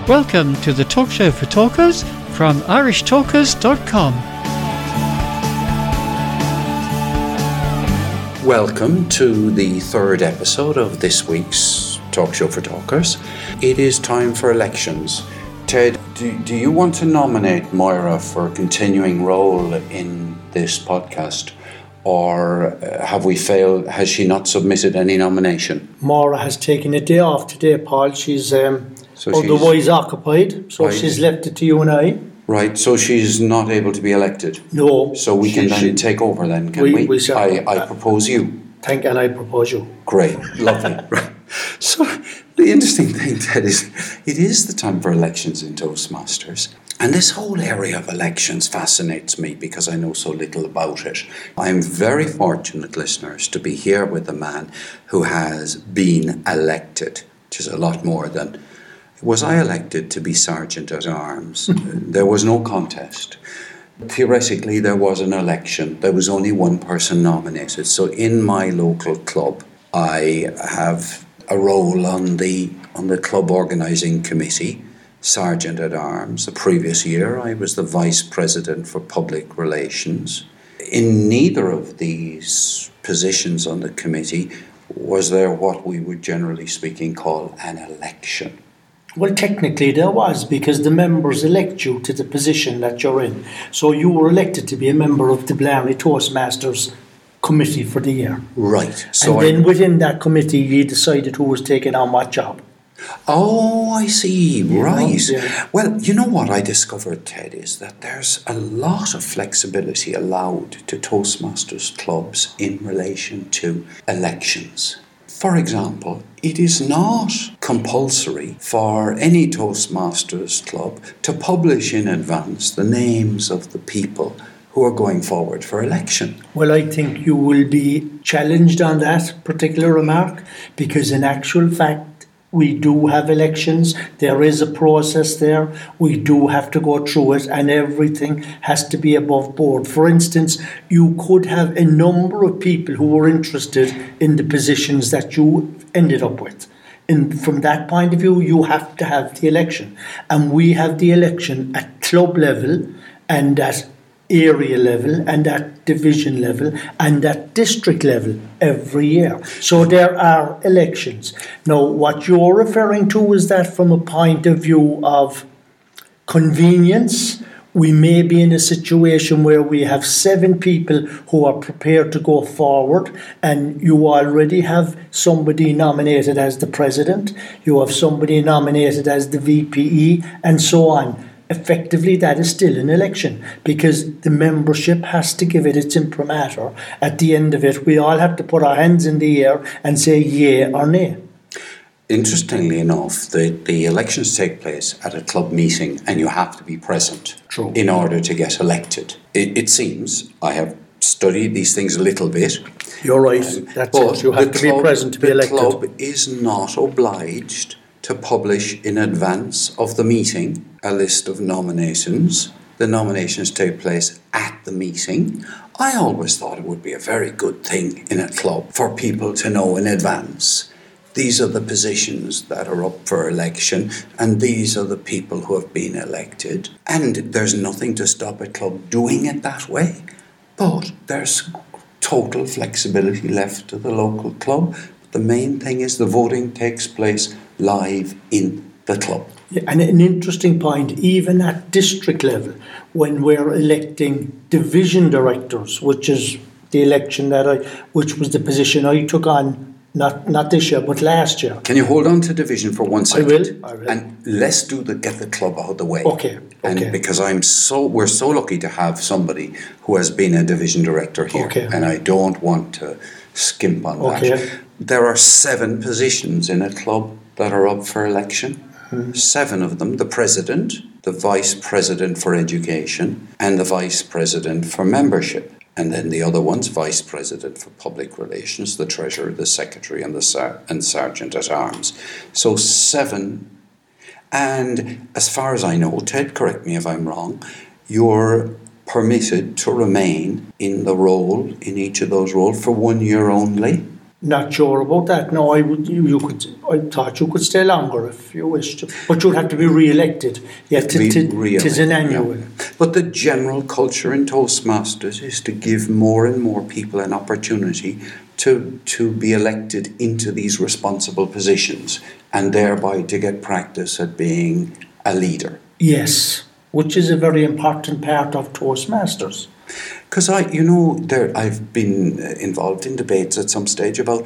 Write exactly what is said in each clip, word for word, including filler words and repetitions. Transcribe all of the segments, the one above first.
Welcome to the Talk Show for Talkers from irish talkers dot com. Welcome to the third episode of this week's Talk Show for Talkers. It is time for elections. Ted, do, do you want to nominate Moira for a continuing role in this podcast? Or uh, have we failed? Has she not submitted any nomination? Moira has taken a day off today, Paul. She's um, so otherwise she's, occupied, so right. she's left it to you and I. Right, so she's not able to be elected? No. So we can she, then she, take over then, can we? we? we I, I propose you. Thank and I propose you. Great, lovely. Right. So the interesting thing, Ted, is it is the time for elections in Toastmasters. And this whole area of elections fascinates me because I know so little about it. I'm very fortunate, listeners, to be here with a man who has been elected, which is a lot more than... Was I elected to be Sergeant at Arms? There was no contest. Theoretically, there was an election. There was only one person nominated. So in my local club, I have a role on the on the club organising committee, Sergeant at Arms. The previous year, I was the Vice President for Public Relations. In neither of these positions on the committee was there what we would generally speaking call an election. Well, technically there was, because the members elect you to the position that you're in. So you were elected to be a member of the Blarney Toastmasters committee for the year. Right. So and then I, within that committee, you decided who was taking on what job. Oh, I see. Right. Yeah. Well, you know what I discovered, Ted, is that there's a lot of flexibility allowed to Toastmasters clubs in relation to elections. For example, it is not compulsory for any Toastmasters club to publish in advance the names of the people who are going forward for election. Well, I think you will be challenged on that particular remark, because in actual fact, we do have elections. There is a process there. We do have to go through it, and everything has to be above board. For instance, you could have a number of people who were interested in the positions that you ended up with. And from that point of view, you have to have the election. And we have the election at club level and at area level and at division level and at district level every year. So there are elections. Now, what you're referring to is that from a point of view of convenience, we may be in a situation where we have seven people who are prepared to go forward, and you already have somebody nominated as the president, you have somebody nominated as the V P E, and so on. Effectively, that is still an election, because the membership has to give it its imprimatur. At the end of it, we all have to put our hands in the air and say yea or nay. Interestingly enough, the, the elections take place at a club meeting and you have to be present True. in order to get elected. It, it seems, I have studied these things a little bit. You're right, um, that's it. You have to club, be present to be elected. The club is not obliged to publish in advance of the meeting a list of nominations. The nominations take place at the meeting. I always thought it would be a very good thing in a club for people to know in advance. These are the positions that are up for election, and these are the people who have been elected. And there's nothing to stop a club doing it that way. But there's total flexibility left to the local club. The main thing is the voting takes place live in the club. Yeah, and an interesting point, even at district level, when we're electing division directors, which is the election that I, which was the position I took on, not not this year, but last year. Can you hold on to division for one second? I will. I will. And let's do the get the club out of the way. Okay. And okay. because I'm so we're so lucky to have somebody who has been a division director here, okay. and I don't want to skimp on okay. that. There are seven positions in a club that are up for election. Mm-hmm. Seven of them: the president, the vice president for education, and the vice president for membership. And then the other ones, vice president for public relations, the treasurer, the secretary, and the sar- and sergeant at arms. So seven. And as far as I know, Ted, correct me if I'm wrong, you're permitted to remain in the role, in each of those roles, for one year only. Not sure about that. No, I would. You, you could. I thought you could stay longer if you wished to, but you'd have to be re-elected. Yeah, it is an annual. Yeah. But the general culture in Toastmasters is to give more and more people an opportunity to to be elected into these responsible positions, and thereby to get practice at being a leader. Yes, which is a very important part of Toastmasters. Because I, you know, there I've been involved in debates at some stage about,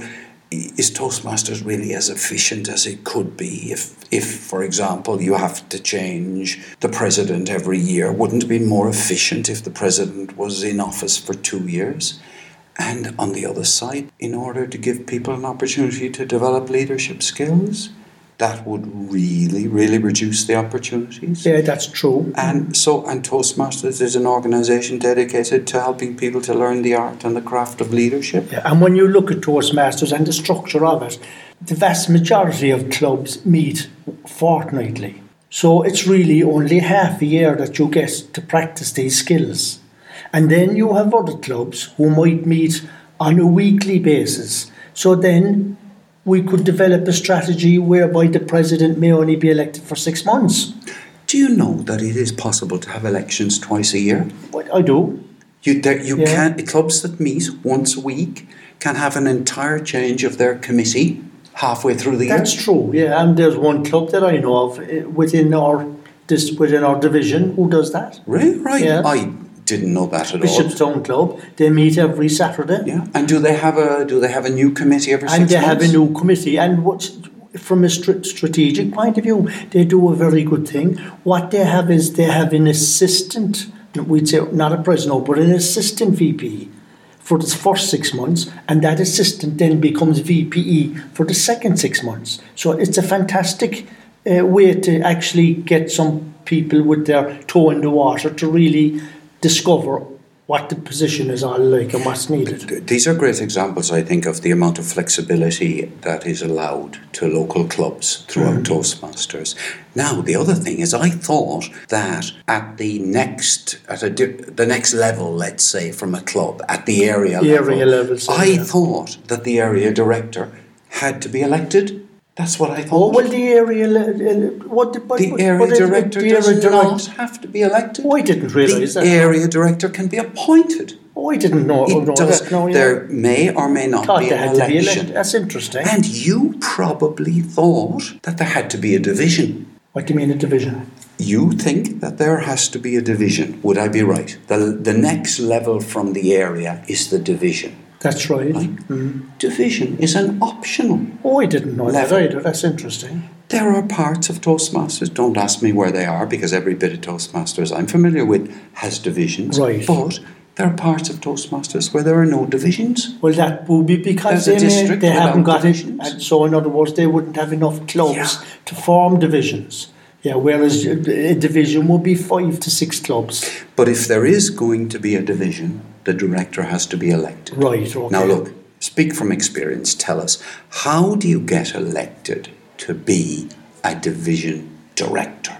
is Toastmasters really as efficient as it could be? If, if, for example, you have to change the president every year, wouldn't it be more efficient if the president was in office for two years? And on the other side, in order to give people an opportunity to develop leadership skills, that would really, really reduce the opportunities. Yeah, that's true. And so, and Toastmasters is an organisation dedicated to helping people to learn the art and the craft of leadership. Yeah, and when you look at Toastmasters and the structure of it, the vast majority of clubs meet fortnightly. So it's really only half a year that you get to practice these skills. And then you have other clubs who might meet on a weekly basis. So then we could develop a strategy whereby the president may only be elected for six months. Do you know that it is possible to have elections twice a year? Well, I do. You, there, you Yeah. can clubs that meet once a week can have an entire change of their committee halfway through the That's year. true, yeah. And there's one club that I know of uh, within our this within our division who does that. Really? Right. Yeah. I didn't know that at all. Bishopstown Club. They meet every Saturday. Yeah. And do they have a do they have a new committee every And six they months? have a new committee. And what, from a str- strategic point of view, they do a very good thing. What they have is they have an assistant, we'd say not a president, but an assistant V P E for the first six months, and that assistant then becomes V P E for the second six months. So it's a fantastic uh, way to actually get some people with their toe in the water to really discover what the position is all like and what's needed. These are great examples, I think, of the amount of flexibility that is allowed to local clubs throughout mm-hmm. Toastmasters. Now, the other thing is, I thought that at the next, at a di- the next level, let's say, from a club, at the area the level, area level so I yeah. thought that the area director had to be elected. That's what I Oh, thought. well, the area, uh, what, the, what, the what, area what director the does area not direct- have to be elected. Oh, I didn't realise the that. The area director can be appointed. Oh, I didn't know, It know does. that. No, yeah. There may or may not Thought be they an had to be election. elected. That's interesting. And you probably thought that there had to be a division. What do you mean a division? You think that there has to be a division. Would I be right? The, the next level from the area is the division. That's right. Right? Mm. Division is an optional. Oh, I didn't know Level. that either. That's interesting. There are parts of Toastmasters, don't ask me where they are, because every bit of Toastmasters I'm familiar with has divisions. Right. But there are parts of Toastmasters where there are no divisions. Well, that would be because There's a they, may, district they haven't without got it. divisions. And so, in other words, they wouldn't have enough clubs Yeah. to form divisions. Yeah, whereas a division would be five to six clubs. But if there is going to be a division, the director has to be elected. Right, okay. Now look, speak from experience, tell us, how do you get elected to be a division director?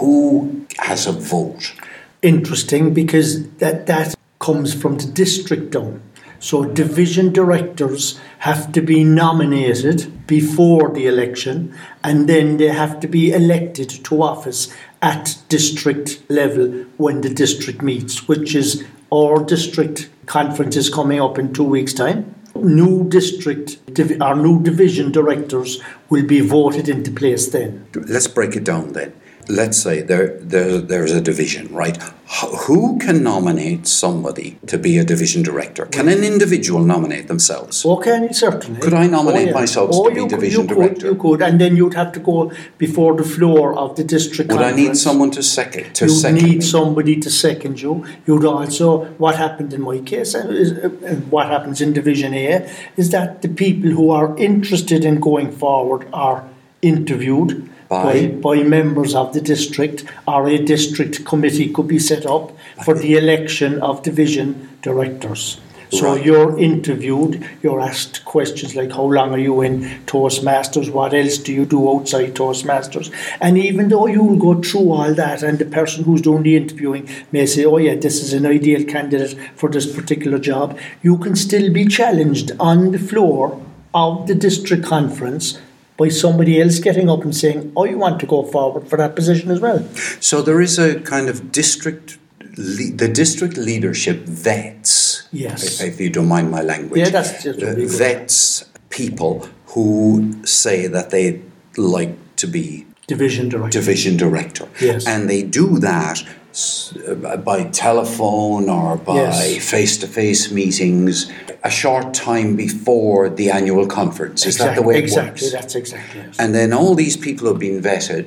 Who has a vote? Interesting, because that, that comes from the district down. So division directors have to be nominated before the election, and then they have to be elected to office at district level when the district meets, which is our district conference is coming up in two weeks' time. New district, div- our new division directors will be voted into place then. Let's break it down then. Let's say there, there there's a division, right? Who can nominate somebody to be a division director? Can an individual nominate themselves? Okay, certainly. Could I nominate Oh, yeah. myself Oh, to be you could- division you could, director? You could, and then you'd have to go before the floor of the district Would I conference. need someone to second to You'd second need me? somebody to second you. You'd also, what happened in my case, uh, is, uh, and what happens in Division A, is that the people who are interested in going forward are interviewed by, by members of the district, or a district committee could be set up for the election of division directors. So Right. you're interviewed, you're asked questions like, how long are you in Toastmasters? What else do you do outside Toastmasters? And even though you'll go through all that, and the person who's doing the interviewing may say, oh yeah, this is an ideal candidate for this particular job, you can still be challenged on the floor of the district conference by somebody else getting up and saying, I want to go forward for that position as well. So there is a kind of district, le- the district leadership vets, Yes. if, if you don't mind my language, Yeah, that's just uh, really good. vets people who say that they like to be Division director. division director. Yes. And they do that s- uh, by telephone or by Yes. face-to-face meetings a short time before the annual conference. Is that the way it exactly, works? that's exactly it. And then all these people who have been vetted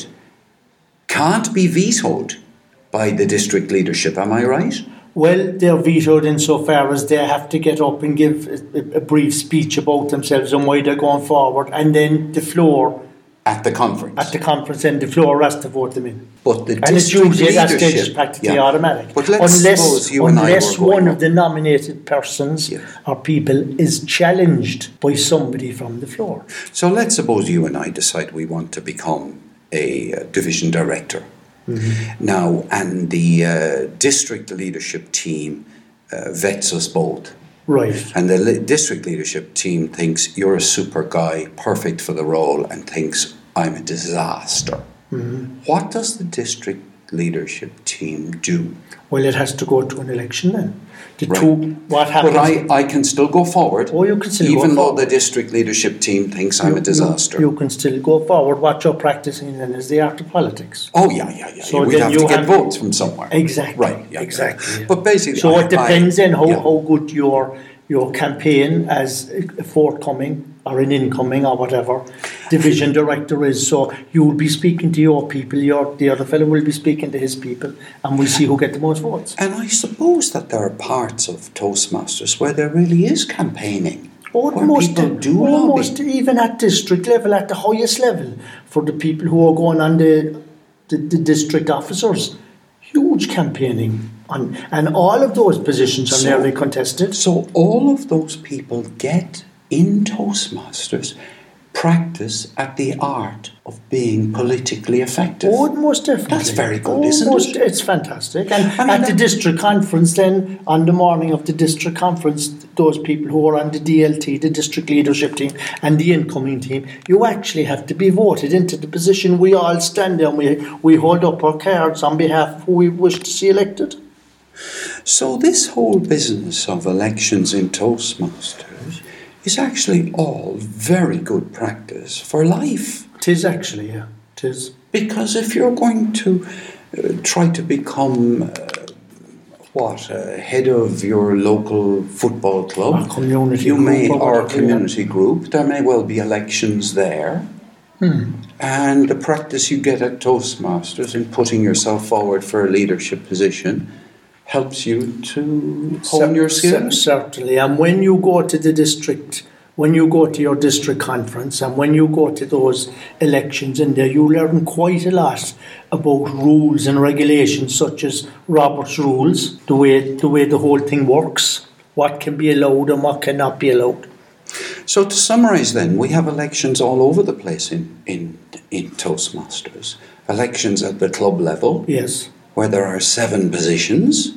can't be vetoed by the district leadership, am I right? Well, they're vetoed insofar as they have to get up and give a, a brief speech about themselves and why they're going forward, and then the floor At the conference. at the conference and the floor has to vote them in. but the And it's district usually at that stage leadership... it's practically yeah. automatic. But let's unless suppose you and I unless were going one up. of the nominated persons Yes. or people is challenged by somebody from the floor. So let's suppose you and I decide we want to become a uh, division director. Mm-hmm. Now, and the uh, district leadership team uh, vets us both. Right. And the li- district leadership team thinks you're a super guy, perfect for the role, and thinks I'm a disaster. Mm-hmm. What does the district leadership team do? Well, it has to go to an election then. The Right. two, what happens? But I, I can still go forward, Oh, you can still even go though forward. the district leadership team thinks I'm you, a disaster. You, you can still go forward. What you're practicing then is the art of politics. Oh, yeah, yeah, yeah. So We'd then have you to get have- votes from somewhere. Exactly. Right, yeah, exactly. yeah. But basically... So I- it depends I, on how, yeah. how good your your campaign as a forthcoming or an incoming or whatever division director is. So you will be speaking to your people, your the other fellow will be speaking to his people, and we'll see who get the most votes. And I suppose that there are parts of Toastmasters where there really is campaigning. Where Almost, people do almost lobby. even at district level, at the highest level, for the people who are going on the the, the district officers, huge campaigning. On, and all of those positions are So- nearly contested. So all of those people get in Toastmasters practice at the art of being politically effective. Oh, most definitely. That's very good, isn't Almost- it? It's fantastic. And I mean, at the that- district conference, then, on the morning of the district conference, those people who are on the D L T, the district leadership team, and the incoming team, you actually have to be voted into the position. We all stand there and we, we hold up our cards on behalf of who we wish to see elected. So this whole business of elections in Toastmasters is actually all very good practice for life. Tis actually, yeah. Tis. Because if you're going to uh, try to become, uh, what, uh, head of your local football club, Or community you group may, or or whatever, community group, there may well be elections there. Hmm. And the practice you get at Toastmasters in putting yourself forward for a leadership position helps you to hone your Cer- skills. Certainly. And when you go to the district, when you go to your district conference and when you go to those elections in there, you learn quite a lot about rules and regulations such as Robert's rules, the way the way the whole thing works, what can be allowed and what cannot be allowed. So to summarise then, we have elections all over the place in, in, in Toastmasters. Elections at the club level, Yes. where there are seven positions.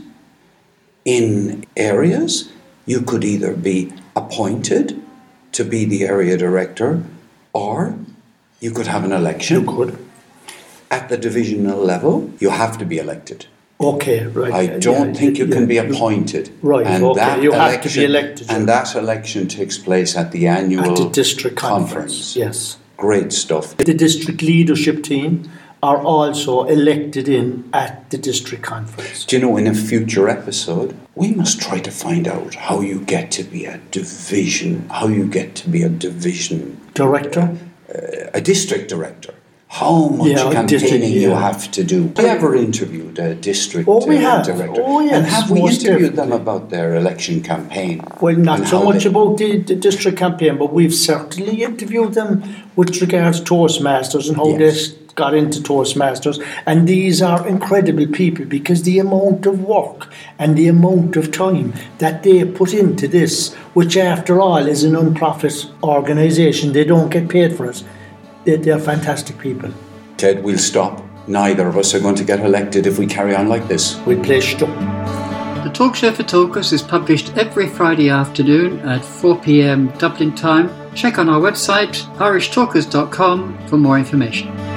In areas, you could either be appointed to be the area director, or you could have an election. You could. At the divisional level, you have to be elected. Okay, right. I don't Yeah, think you yeah, can be yeah. appointed. Right, and okay, that you have to be election- elected, yeah. And that election takes place at the annual At the district conference. Yes. Great stuff. The district leadership team are also elected in at the district conference. Do you know, in a future episode, we must try to find out how you get to be a division, how you get to be a division, Director? a district director. How much Yeah, campaigning district, you yeah. have to do. Have you ever interviewed a district Oh, we uh, have. director? Oh, yes, And have we most interviewed them definitely. about their election campaign? Well, not and so how much they- about the, the district campaign, but we've certainly interviewed them with regards to Toastmasters and how Yes. they s- got into Toastmasters. And these are incredible people because the amount of work and the amount of time that they put into this, which after all is a non-profit organisation, they don't get paid for it. They, they're fantastic people. Ted, we'll stop. Neither of us are going to get elected if we carry on like this. We play stuff. The Talk Show for Talkers is published every Friday afternoon at four p.m. Dublin time check on our website irish talkers dot com for more information.